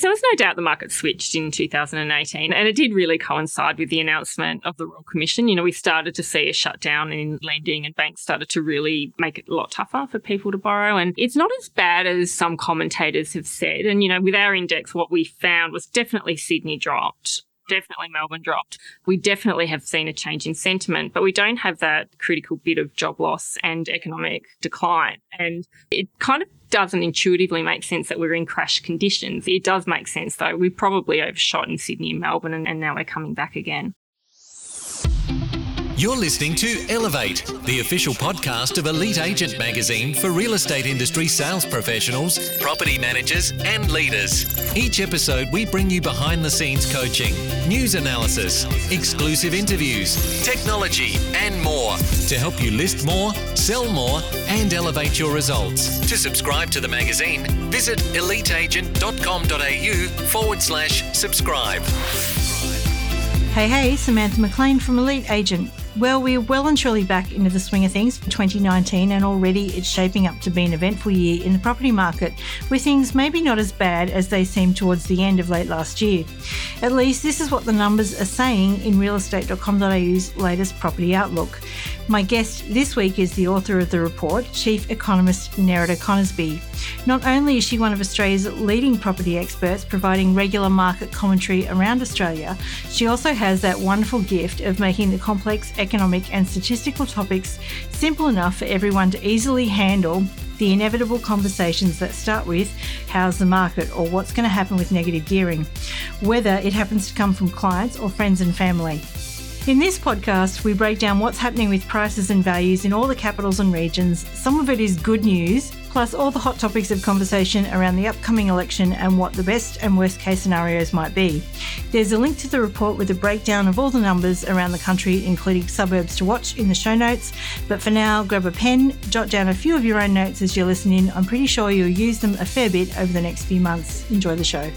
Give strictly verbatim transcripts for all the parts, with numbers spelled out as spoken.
So there's no doubt the market switched in two thousand eighteen, and it did really coincide with the announcement of the Royal Commission. You know, we started to see a shutdown in lending and banks started to really make it a lot tougher for people to borrow. And it's not as bad as some commentators have said. And, you know, with our index, what we found was definitely Sydney dropped. Definitely Melbourne dropped. We definitely have seen a change in sentiment, but we don't have that critical bit of job loss and economic decline. And it kind of doesn't intuitively make sense that we're in crash conditions. It does make sense, though. We probably overshot in Sydney and Melbourne, and, and now we're coming back again. You're listening to Elevate, the official podcast of Elite Agent magazine for real estate industry sales professionals, property managers and leaders. Each episode we bring you behind the scenes coaching, news analysis, exclusive interviews, technology and more to help you list more, sell more and elevate your results. To subscribe to the magazine, visit eliteagent.com.au forward slash subscribe. Hey, hey, Samantha McLean from Elite Agent. Well, we're well and truly back into the swing of things for twenty nineteen, and already it's shaping up to be an eventful year in the property market, with things maybe not as bad as they seemed towards the end of late last year. At least this is what the numbers are saying in real estate dot com dot a u's latest property outlook. My guest this week is the author of the report, Chief Economist Nerida Conisbee. Not only is she one of Australia's leading property experts, providing regular market commentary around Australia, she also has that wonderful gift of making the complex economic and statistical topics simple enough for everyone to easily handle the inevitable conversations that start with how's the market or what's going to happen with negative gearing, whether it happens to come from clients or friends and family. In this podcast, we break down what's happening with prices and values in all the capitals and regions. Some of it is good news, plus all the hot topics of conversation around the upcoming election and what the best and worst case scenarios might be. There's a link to the report with a breakdown of all the numbers around the country, including suburbs to watch in the show notes. But for now, grab a pen, jot down a few of your own notes as you're listening. I'm pretty sure you'll use them a fair bit over the next few months. Enjoy the show.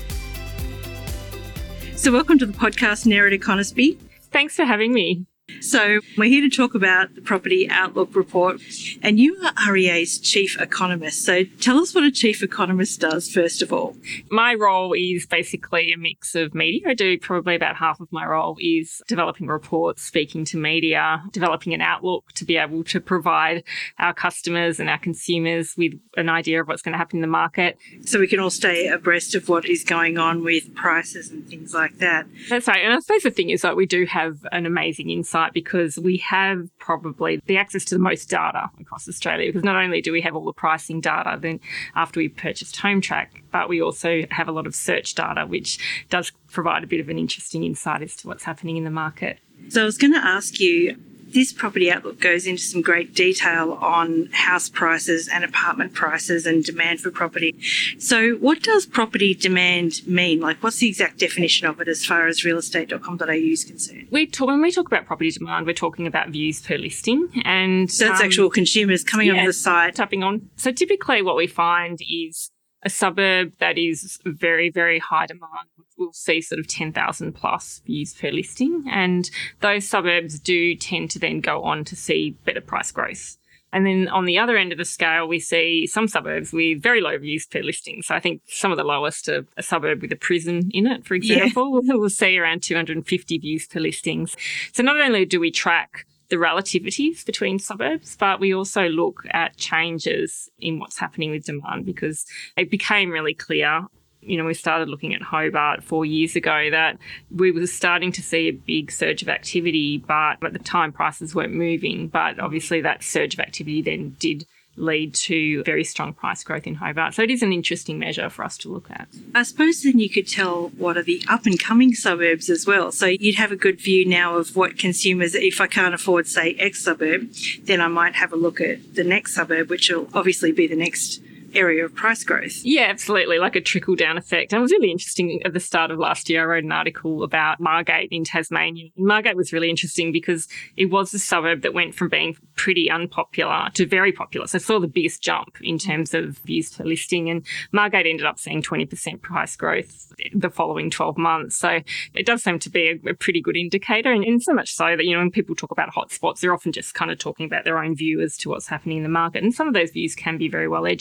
So welcome to the podcast, Nerida Conisbee. Thanks for having me. So we're here to talk about the Property Outlook Report, and you are R E A's Chief Economist. So tell us what a Chief Economist does, first of all. My role is basically a mix of media. I do probably about half of my role is developing reports, speaking to media, developing an outlook to be able to provide our customers and our consumers with an idea of what's going to happen in the market. So we can all stay abreast of what is going on with prices and things like that. That's right. And I suppose the thing is that we do have an amazing insight because we have probably the access to the most data across Australia, because not only do we have all the pricing data then after we purchased HomeTrack, but we also have a lot of search data, which does provide a bit of an interesting insight as to what's happening in the market. So I was going to ask you, this Property Outlook goes into some great detail on house prices and apartment prices and demand for property. So what does property demand mean? Like, what's the exact definition of it as far as real estate dot com dot a u is concerned? We talk, when we talk about property demand, we're talking about views per listing. And so that's um, actual consumers coming yeah, onto the site. Tapping on. So typically what we find is a suburb that is very, very high demand will see sort of ten thousand plus views per listing. And those suburbs do tend to then go on to see better price growth. And then on the other end of the scale, we see some suburbs with very low views per listing. So I think some of the lowest are a suburb with a prison in it, for example. Yeah. We'll see around two hundred fifty views per listings. So not only do we track the relativities between suburbs, but we also look at changes in what's happening with demand, because it became really clear, you know, we started looking at Hobart four years ago that we were starting to see a big surge of activity, but at the time prices weren't moving. But obviously that surge of activity then did lead to very strong price growth in Hobart. So it is an interesting measure for us to look at. I suppose then you could tell what are the up-and-coming suburbs as well. So you'd have a good view now of what consumers, if I can't afford, say, X suburb, then I might have a look at the next suburb, which will obviously be the next area of price growth. Yeah, absolutely, like a trickle-down effect. And it was really interesting at the start of last year. I wrote an article about Margate in Tasmania. Margate was really interesting because it was a suburb that went from being pretty unpopular to very popular. So it saw the biggest jump in terms of views per listing. And Margate ended up seeing twenty percent price growth the following twelve months. So it does seem to be a, a pretty good indicator. And, and so much so that, you know, when people talk about hotspots, they're often just kind of talking about their own view as to what's happening in the market. And some of those views can be very well educated.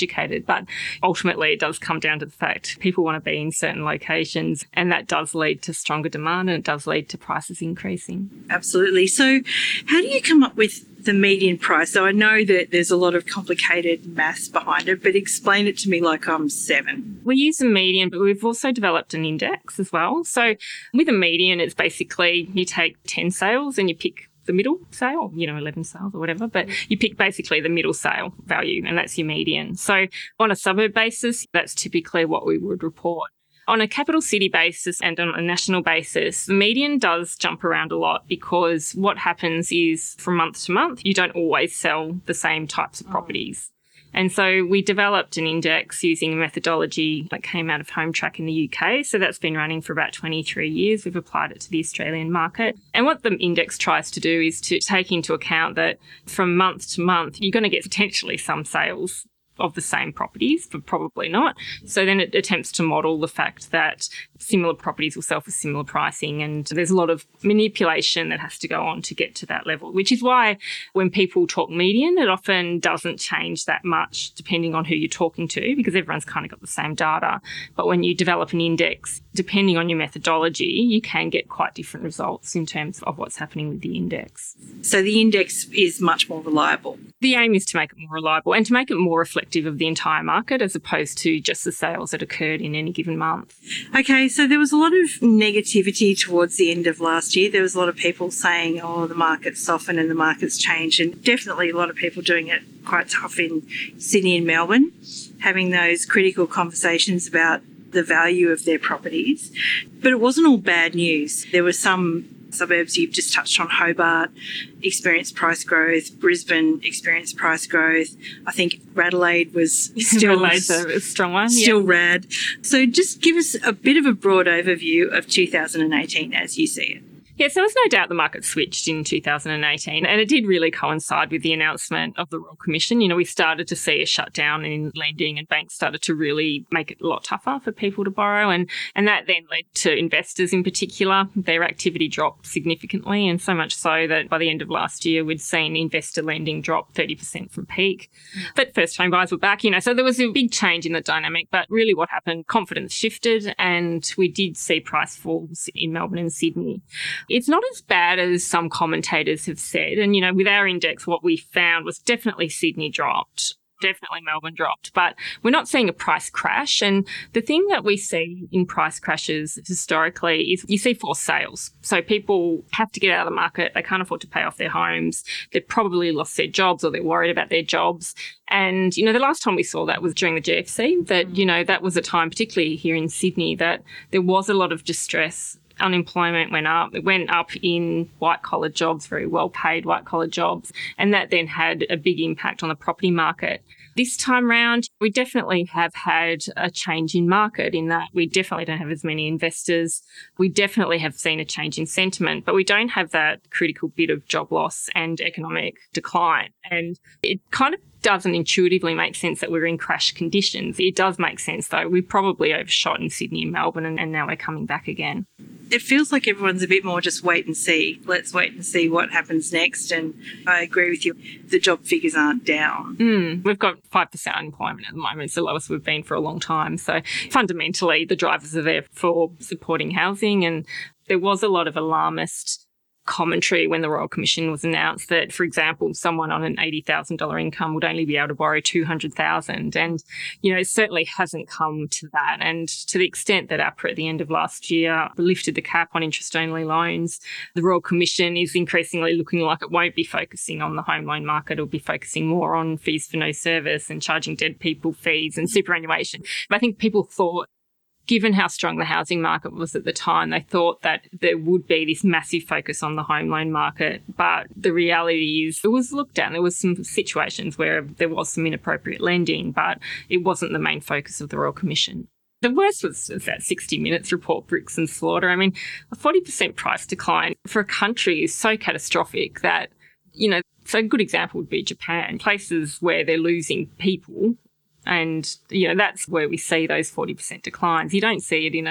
but ultimately it does come down to the fact people want to be in certain locations, and that does lead to stronger demand and it does lead to prices increasing. Absolutely. So how do you come up with the median price? So I know that there's a lot of complicated maths behind it, but explain it to me like I'm seven. We use a median, but we've also developed an index as well. So with a median, it's basically you take ten sales and you pick the middle sale, you know, eleven sales or whatever, but you pick basically the middle sale value, and that's your median. So on a suburb basis, that's typically what we would report. On a capital city basis and on a national basis, the median does jump around a lot because what happens is from month to month, you don't always sell the same types of properties. And so we developed an index using a methodology that came out of HomeTrack in the U K. So that's been running for about twenty-three years. We've applied it to the Australian market. And what the index tries to do is to take into account that from month to month, you're going to get potentially some sales of the same properties, but probably not. So then it attempts to model the fact that similar properties will sell for similar pricing, and there's a lot of manipulation that has to go on to get to that level, which is why when people talk median, it often doesn't change that much depending on who you're talking to, because everyone's kind of got the same data. But when you develop an index, depending on your methodology, you can get quite different results in terms of what's happening with the index. So the index is much more reliable. The aim is to make it more reliable and to make it more reflective of the entire market as opposed to just the sales that occurred in any given month. Okay, so there was a lot of negativity towards the end of last year. There was a lot of people saying, oh, the market's softened and the market's changed, and definitely a lot of people doing it quite tough in Sydney and Melbourne, having those critical conversations about the value of their properties. But it wasn't all bad news. There were some suburbs, you've just touched on, Hobart experienced price growth, Brisbane experienced price growth. I think Adelaide was still Adelaide's a strong one, still yeah. rad. So just give us a bit of a broad overview of two thousand eighteen as you see it. Yeah, so there's no doubt the market switched in two thousand eighteen, and it did really coincide with the announcement of the Royal Commission. You know, we started to see a shutdown in lending and banks started to really make it a lot tougher for people to borrow, and, and that then led to investors in particular. Their activity dropped significantly, and so much so that by the end of last year, we'd seen investor lending drop thirty percent from peak. Mm. But first home buyers were back, you know, so there was a big change in the dynamic. But really what happened, confidence shifted, and we did see price falls in Melbourne and Sydney. It's not as bad as some commentators have said. And, you know, with our index, what we found was definitely Sydney dropped, definitely Melbourne dropped, but we're not seeing a price crash. And the thing that we see in price crashes historically is you see forced sales. So people have to get out of the market. They can't afford to pay off their homes. They've probably lost their jobs or they're worried about their jobs. And, you know, the last time we saw that was during the G F C, that, you know, that was a time, particularly here in Sydney, that there was a lot of distress. Unemployment went up. It went up in white-collar jobs, very well-paid white-collar jobs, and that then had a big impact on the property market. This time round, we definitely have had a change in market in that we definitely don't have as many investors. We definitely have seen a change in sentiment, but we don't have that critical bit of job loss and economic decline. And it kind of doesn't intuitively make sense that we're in crash conditions. It does make sense, though. We probably overshot in Sydney and Melbourne, and, and now we're coming back again. It feels like everyone's a bit more just wait and see. Let's wait and see what happens next. And I agree with you. The job figures aren't down. Mm, we've got five percent unemployment at the moment. It's the lowest we've been for a long time. So fundamentally, the drivers are there for supporting housing. And there was a lot of alarmist commentary when the Royal Commission was announced that, for example, someone on an eighty thousand dollars income would only be able to borrow two hundred thousand dollars. And, you know, it certainly hasn't come to that. And to the extent that APRA at the end of last year lifted the cap on interest-only loans, the Royal Commission is increasingly looking like it won't be focusing on the home loan market. It'll be focusing more on fees for no service and charging dead people fees and superannuation. But I think people thought, given how strong the housing market was at the time, they thought that there would be this massive focus on the home loan market. But the reality is it was looked at. There was some situations where there was some inappropriate lending, but it wasn't the main focus of the Royal Commission. The worst was that sixty minutes report, Bricks and Slaughter. I mean, a forty percent price decline for a country is so catastrophic that, you know, so a good example would be Japan, places where they're losing people. And, you know, that's where we see those forty percent declines. You don't see it in a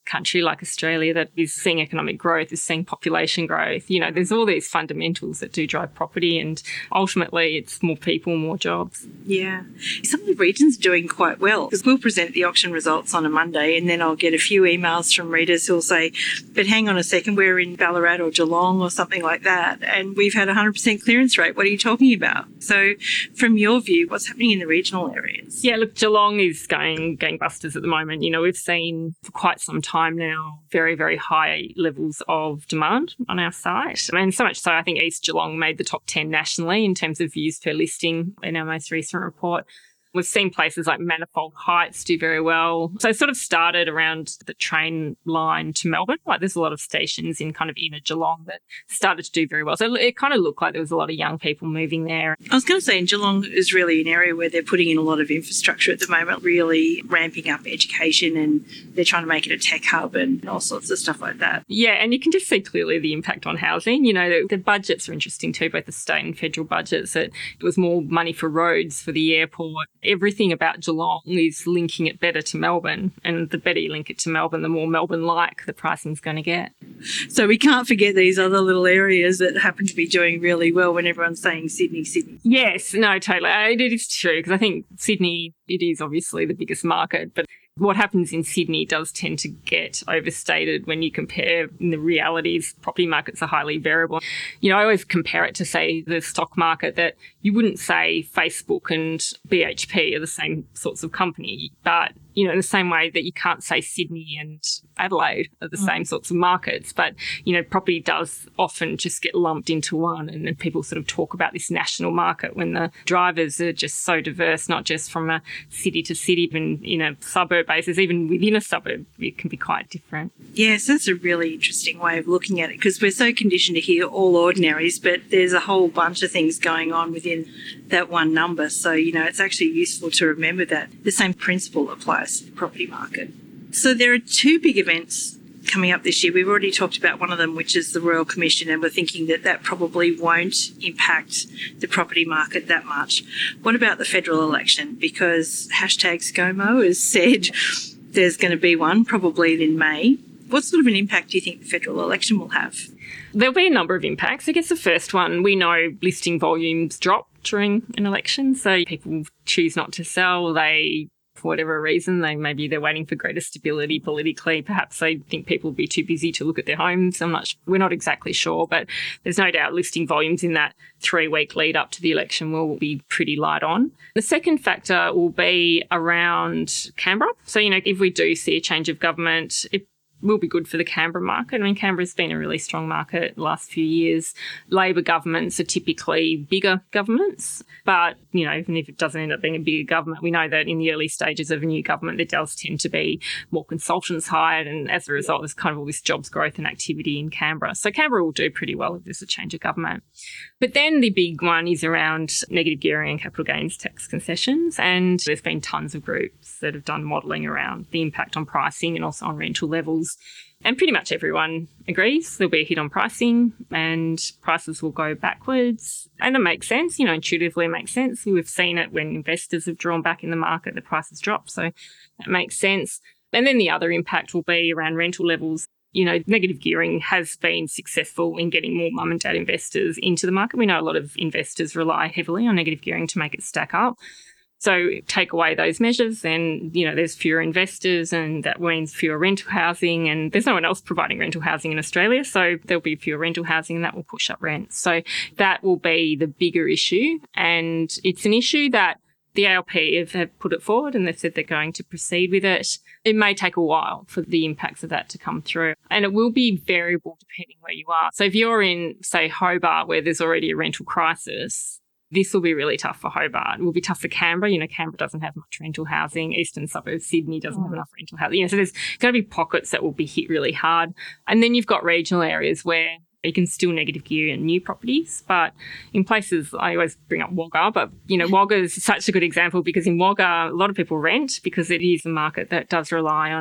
country like Australia that is seeing economic growth, is seeing population growth. You know, there's all these fundamentals that do drive property, and ultimately it's more people, more jobs. Yeah. Some of the regions are doing quite well, because we'll present the auction results on a Monday and then I'll get a few emails from readers who'll say, but hang on a second, we're in Ballarat or Geelong or something like that, and we've had a one hundred percent clearance rate. What are you talking about? So from your view, what's happening in the regional areas? Yeah, look, Geelong is going gangbusters at the moment. You know, we've seen for quite some time now very, very high levels of demand on our site. And so much so, I think East Geelong made the top ten nationally in terms of views per listing in our most recent report. We've seen places like Manifold Heights do very well. So it sort of started around the train line to Melbourne. Like there's a lot of stations in kind of inner Geelong that started to do very well. So it kind of looked like there was a lot of young people moving there. I was going to say, in Geelong is really an area where they're putting in a lot of infrastructure at the moment, really ramping up education, and they're trying to make it a tech hub and all sorts of stuff like that. Yeah, and you can just see clearly the impact on housing. You know, the, the budgets are interesting too, both the state and federal budgets. It, it was more money for roads, for the airport. Everything about Geelong is linking it better to Melbourne, and the better you link it to Melbourne, the more Melbourne-like the pricing's going to get. So we can't forget these other little areas that happen to be doing really well when everyone's saying Sydney, Sydney. Yes, no, totally. It is true, because I think Sydney, it is obviously the biggest market, but what happens in Sydney does tend to get overstated when you compare in the realities. Property markets are highly variable. You know, I always compare it to, say, the stock market, that you wouldn't say Facebook and B H P are the same sorts of company, but, you know, in the same way that you can't say Sydney and Adelaide are the mm. same sorts of markets. But, you know, property does often just get lumped into one, and then people sort of talk about this national market when the drivers are just so diverse, not just from a city to city, but, you know, suburb basis, even within a suburb, it can be quite different. Yes, that's a really interesting way of looking at it, because we're so conditioned to hear all ordinaries, but there's a whole bunch of things going on within that one number. So, you know, it's actually useful to remember that the same principle applies to the property market. So there are two big events coming up this year. We've already talked about one of them, which is the Royal Commission, and we're thinking that that probably won't impact the property market that much. What about the federal election? Because hashtag ScoMo has said there's going to be one, probably in May. What sort of an impact do you think the federal election will have? There'll be a number of impacts. I guess the first one, we know listing volumes drop during an election, so people choose not to sell. They, for whatever reason, they maybe they're waiting for greater stability politically. Perhaps they think people will be too busy to look at their homes. I'm not, we're not exactly sure, but there's no doubt listing volumes in that three-week lead up to the election will be pretty light on. The second factor will be around Canberra. So, you know, if we do see a change of government, it will be good for the Canberra market. I mean, Canberra's been a really strong market the last few years. Labor governments are typically bigger governments, but, you know, even if it doesn't end up being a bigger government, we know that in the early stages of a new government, there does tend to be more consultants hired, and as a result, there's kind of all this jobs growth and activity in Canberra. So Canberra will do pretty well if there's a change of government. But then the big one is around negative gearing and capital gains tax concessions, and there's been tons of groups that have done modelling around the impact on pricing and also on rental levels. And pretty much everyone agrees there'll be a hit on pricing and prices will go backwards. And it makes sense, you know, intuitively it makes sense. We've seen it when investors have drawn back in the market, the prices drop. So that makes sense. And then the other impact will be around rental levels. You know, negative gearing has been successful in getting more mum and dad investors into the market. We know a lot of investors rely heavily on negative gearing to make it stack up. So take away those measures, then, you know, there's fewer investors, and that means fewer rental housing, and there's no one else providing rental housing in Australia, so there'll be fewer rental housing and that will push up rents. So that will be the bigger issue, and it's an issue that the A L P have, have put it forward and they've said they're going to proceed with it. It may take a while for the impacts of that to come through, and it will be variable depending where you are. So if you're in, say, Hobart, where there's already a rental crisis, this will be really tough for Hobart. It will be tough for Canberra. You know, Canberra doesn't have much rental housing. Eastern suburbs, Sydney doesn't have enough rental housing. You know, so there's going to be pockets that will be hit really hard. And then you've got regional areas where you can still negative gear in new properties. But in places, I always bring up Wagga, but, you know, Wagga is such a good example because in Wagga, a lot of people rent because it is a market that does rely on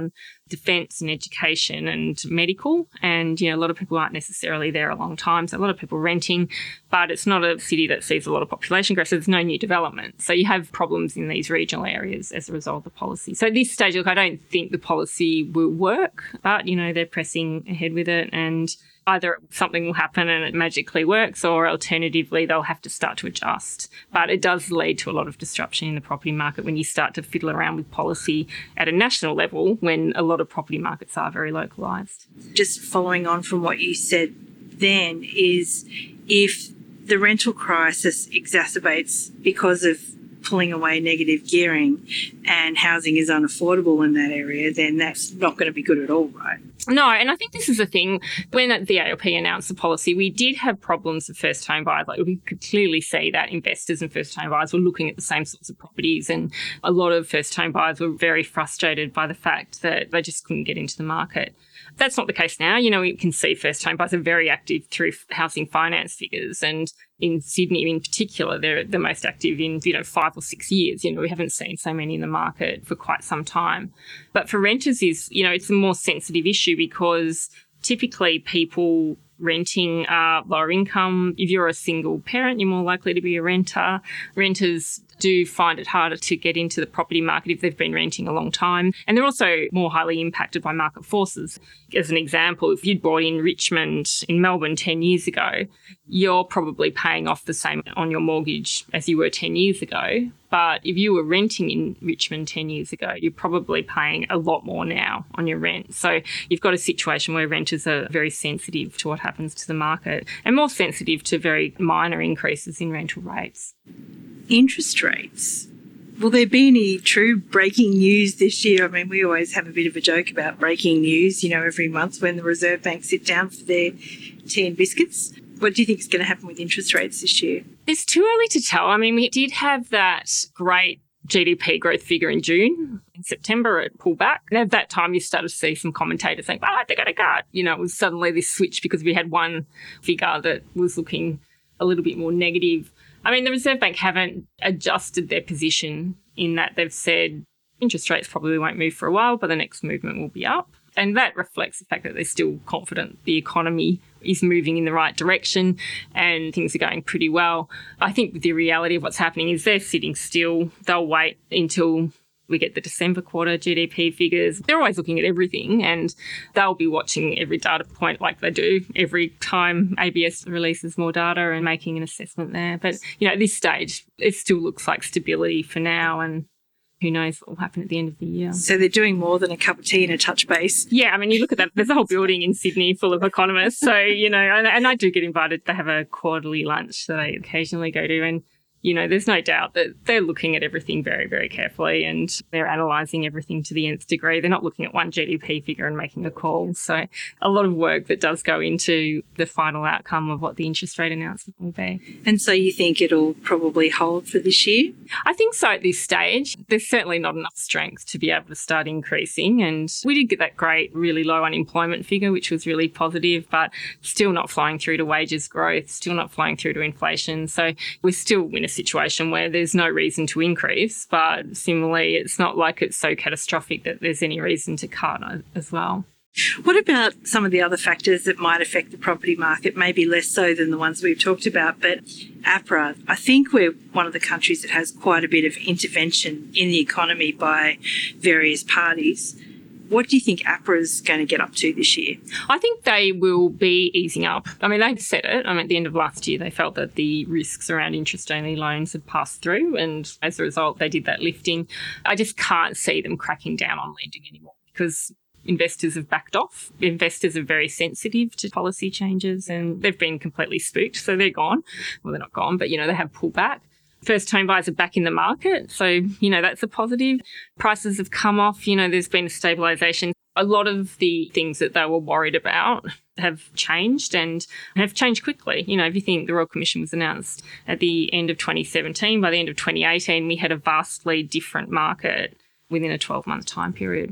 defence and education and medical. And, you know, a lot of people aren't necessarily there a long time. So a lot of people renting, but it's not a city that sees a lot of population growth. So there's no new development. So you have problems in these regional areas as a result of the policy. So at this stage, look, I don't think the policy will work, but, you know, they're pressing ahead with it, and either something will happen and it magically works, or alternatively they'll have to start to adjust. But it does lead to a lot of disruption in the property market when you start to fiddle around with policy at a national level when a lot of property markets are very localised. Just following on from what you said then, is if the rental crisis exacerbates because of pulling away negative gearing and housing is unaffordable in that area, then that's not going to be good at all, right? No, and I think this is the thing. When the A L P announced the policy, we did have problems with first home buyers. Like, we could clearly see that investors and first home buyers were looking at the same sorts of properties, and a lot of first home buyers were very frustrated by the fact that they just couldn't get into the market. That's not the case now. You know, we can see first home buyers are very active through housing finance figures, and in Sydney in particular, they're the most active in, you know, five or six years. You know, we haven't seen so many in the market for quite some time. But for renters is, you know, it's a more sensitive issue because typically people renting are lower income. If you're a single parent, you're more likely to be a renter. Renters do find it harder to get into the property market if they've been renting a long time. And they're also more highly impacted by market forces. As an example, if you'd bought in Richmond in Melbourne ten years ago, you're probably paying off the same on your mortgage as you were ten years ago. But if you were renting in Richmond ten years ago, you're probably paying a lot more now on your rent. So you've got a situation where renters are very sensitive to what happens to the market and more sensitive to very minor increases in rental rates. Interest rates. Will there be any true breaking news this year? I mean, we always have a bit of a joke about breaking news, you know, every month when the Reserve Bank sit down for their tea and biscuits. What do you think is going to happen with interest rates this year? It's too early to tell. I mean, we did have that great G D P growth figure in June. In September, it pulled back. And at that time, you started to see some commentators saying, oh, they're going to cut. You know, it was suddenly this switch because we had one figure that was looking a little bit more negative. I mean, the Reserve Bank haven't adjusted their position in that they've said interest rates probably won't move for a while, but the next movement will be up. And that reflects the fact that they're still confident the economy is moving in the right direction and things are going pretty well. I think the reality of what's happening is they're sitting still. They'll wait until we get the December quarter G D P figures. They're always looking at everything, and they'll be watching every data point like they do every time A B S releases more data and making an assessment there. But, you know, at this stage, it still looks like stability for now, and who knows what will happen at the end of the year. So they're doing more than a cup of tea and a touch base. Yeah, I mean, you look at that. There's a whole building in Sydney full of economists. So, you know, and, and I do get invited to have a quarterly lunch that I occasionally go to, and you know, there's no doubt that they're looking at everything very, very carefully and they're analysing everything to the nth degree. They're not looking at one G D P figure and making a call. So a lot of work that does go into the final outcome of what the interest rate announcement will be. And so you think it'll probably hold for this year? I think so at this stage. There's certainly not enough strength to be able to start increasing. And we did get that great, really low unemployment figure, which was really positive, but still not flowing through to wages growth, still not flowing through to inflation. So we're still in a situation where there's no reason to increase, but similarly, it's not like it's so catastrophic that there's any reason to cut as well. What about some of the other factors that might affect the property market, maybe less so than the ones we've talked about, but APRA, I think we're one of the countries that has quite a bit of intervention in the economy by various parties. What do you think APRA is going to get up to this year? I think they will be easing up. I mean, they've said it. I mean, at the end of last year, they felt that the risks around interest-only loans had passed through, and as a result, they did that lifting. I just can't see them cracking down on lending anymore because investors have backed off. Investors are very sensitive to policy changes and they've been completely spooked, so they're gone. Well, they're not gone, but, you know, they have pulled back. First home buyers are back in the market. So, you know, that's a positive. Prices have come off. You know, there's been a stabilisation. A lot of the things that they were worried about have changed and have changed quickly. You know, if you think the Royal Commission was announced at the end of twenty seventeen, by the end of twenty eighteen, we had a vastly different market within a twelve-month time period.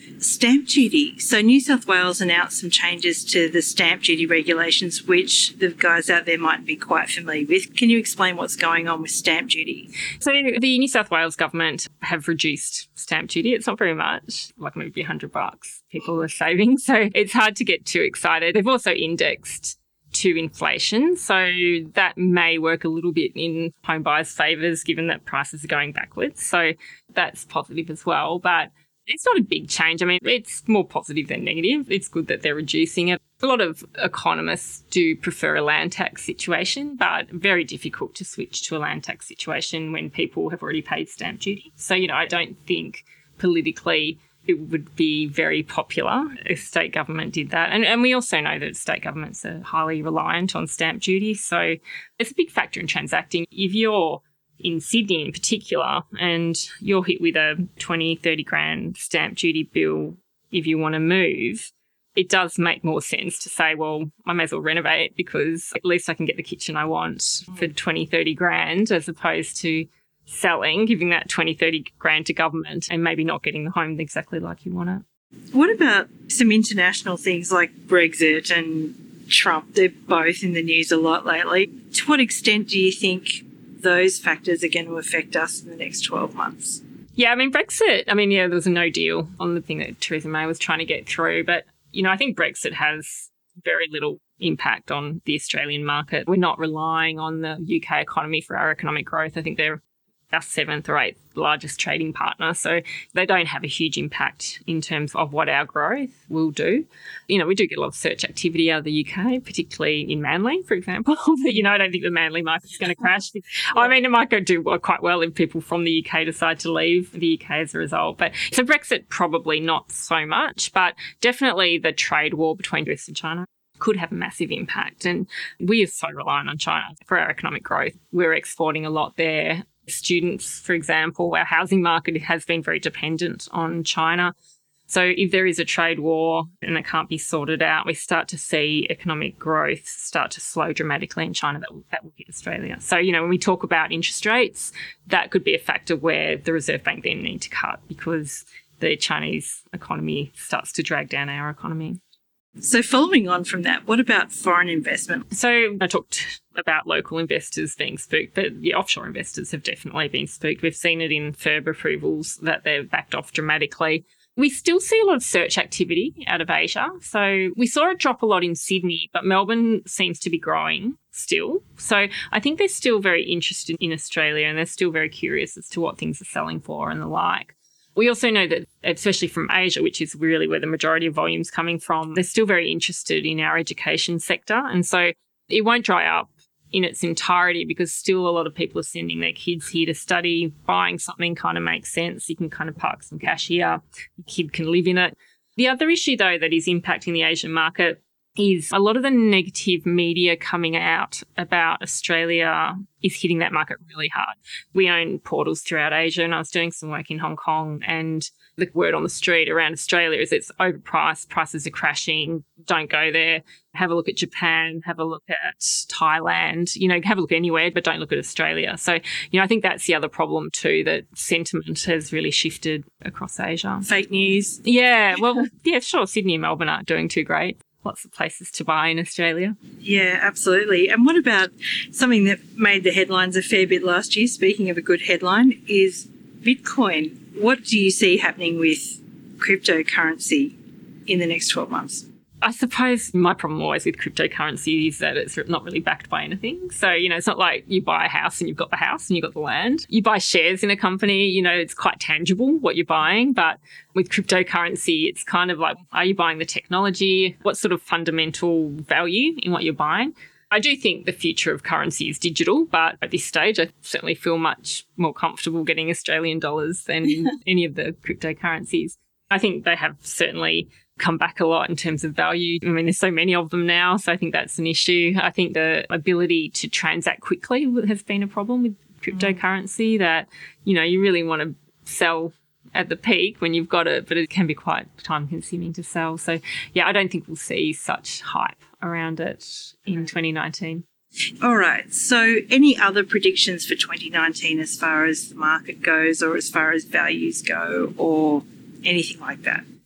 Stamp duty. So New South Wales announced some changes to the stamp duty regulations, which the guys out there might be quite familiar with. Can you explain what's going on with stamp duty? So the New South Wales government have reduced stamp duty. It's not very much, like maybe a hundred bucks people are saving. So it's hard to get too excited. They've also indexed to inflation. So that may work a little bit in home buyers' favours given that prices are going backwards. So that's positive as well. But it's not a big change. I mean, it's more positive than negative. It's good that they're reducing it. A lot of economists do prefer a land tax situation, but very difficult to switch to a land tax situation when people have already paid stamp duty. So, you know, I don't think politically it would be very popular if state government did that. And, and we also know that state governments are highly reliant on stamp duty. So it's a big factor in transacting. If you're in Sydney in particular, and you're hit with a twenty, thirty grand stamp duty bill if you want to move, it does make more sense to say, well, I may as well renovate because at least I can get the kitchen I want for twenty, thirty grand, as opposed to selling, giving that twenty, thirty grand to government and maybe not getting the home exactly like you want it. What about some international things like Brexit and Trump? They're both in the news a lot lately. To what extent do you think those factors are going to affect us in the next twelve months? Yeah, I mean, Brexit, I mean, yeah, there was a no deal on the thing that Theresa May was trying to get through. But, you know, I think Brexit has very little impact on the Australian market. We're not relying on the U K economy for our economic growth. I think they're our seventh or eighth largest trading partner. So they don't have a huge impact in terms of what our growth will do. You know, we do get a lot of search activity out of the U K, particularly in Manly, for example. But, you know, I don't think the Manly market's going to crash. I mean, it might go do quite well if people from the U K decide to leave the U K as a result. But so Brexit, probably not so much, but definitely the trade war between U S and China could have a massive impact. And we are so reliant on China for our economic growth. We're exporting a lot there. Students, for example, our housing market has been very dependent on China. So if there is a trade war and it can't be sorted out, we start to see economic growth start to slow dramatically in China. That will, that will hit Australia. So, you know, when we talk about interest rates, that could be a factor where the Reserve Bank then need to cut because the Chinese economy starts to drag down our economy. So following on from that, what about foreign investment? So I talked about local investors being spooked, but the offshore investors have definitely been spooked. We've seen it in F I R B approvals that they've backed off dramatically. We still see a lot of search activity out of Asia. So we saw it drop a lot in Sydney, but Melbourne seems to be growing still. So I think they're still very interested in Australia and they're still very curious as to what things are selling for and the like. We also know that, especially from Asia, which is really where the majority of volume is coming from, they're still very interested in our education sector. And so it won't dry up in its entirety because still a lot of people are sending their kids here to study. Buying something kind of makes sense. You can kind of park some cash here. The kid can live in it. The other issue, though, that is impacting the Asian market is a lot of the negative media coming out about Australia is hitting that market really hard. We own portals throughout Asia and I was doing some work in Hong Kong and the word on the street around Australia is it's overpriced, prices are crashing, don't go there. Have a look at Japan, have a look at Thailand, you know, have a look anywhere, but don't look at Australia. So, you know, I think that's the other problem too, that sentiment has really shifted across Asia. Fake news. Yeah, well, yeah, sure, Sydney and Melbourne aren't doing too great. Lots of places to buy in Australia. Yeah, absolutely. And what about something that made the headlines a fair bit last year, speaking of a good headline, is Bitcoin. What do you see happening with cryptocurrency in the next twelve months? I suppose my problem always with cryptocurrency is that it's not really backed by anything. So, you know, it's not like you buy a house and you've got the house and you've got the land. You buy shares in a company, you know, it's quite tangible what you're buying. But with cryptocurrency, it's kind of like, are you buying the technology? What sort of fundamental value in what you're buying? I do think the future of currency is digital, but at this stage, I certainly feel much more comfortable getting Australian dollars than any of the cryptocurrencies. I think they have certainly come back a lot in terms of value. I mean, there's so many of them now, so I think that's an issue. I think the ability to transact quickly has been a problem with cryptocurrency, that, you know, you really want to sell at the peak when you've got it, but it can be quite time consuming to sell. So, yeah, I don't think we'll see such hype around it in twenty nineteen. All right. So any other predictions for twenty nineteen as far as the market goes or as far as values go or anything like that?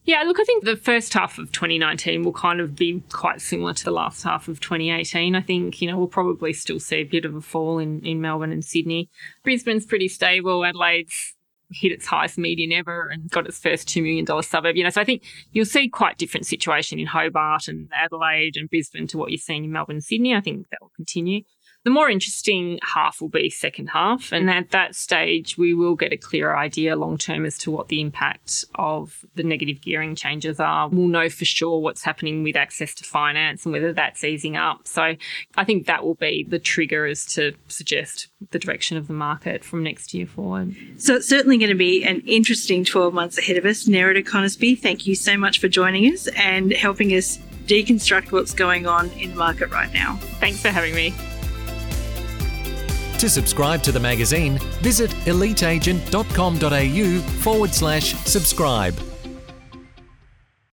Yeah, look, I think the first half of twenty nineteen will kind of be quite similar to the last half of twenty eighteen. I think, you know, we'll probably still see a bit of a fall in, in Melbourne and Sydney. Brisbane's pretty stable. Adelaide's hit its highest median ever and got its first two million dollars suburb. You know, so I think you'll see quite different situation in Hobart and Adelaide and Brisbane to what you're seeing in Melbourne and Sydney. I think that will continue. The more interesting half will be second half, and at that stage we will get a clearer idea long term as to what the impact of the negative gearing changes are. We'll know for sure what's happening with access to finance and whether that's easing up. So I think that will be the trigger as to suggest the direction of the market from next year forward. So it's certainly going to be an interesting twelve months ahead of us. Nerida Conisbee, thank you so much for joining us and helping us deconstruct what's going on in the market right now. Thanks for having me. To subscribe to the magazine, visit eliteagent.com.au forward slash subscribe.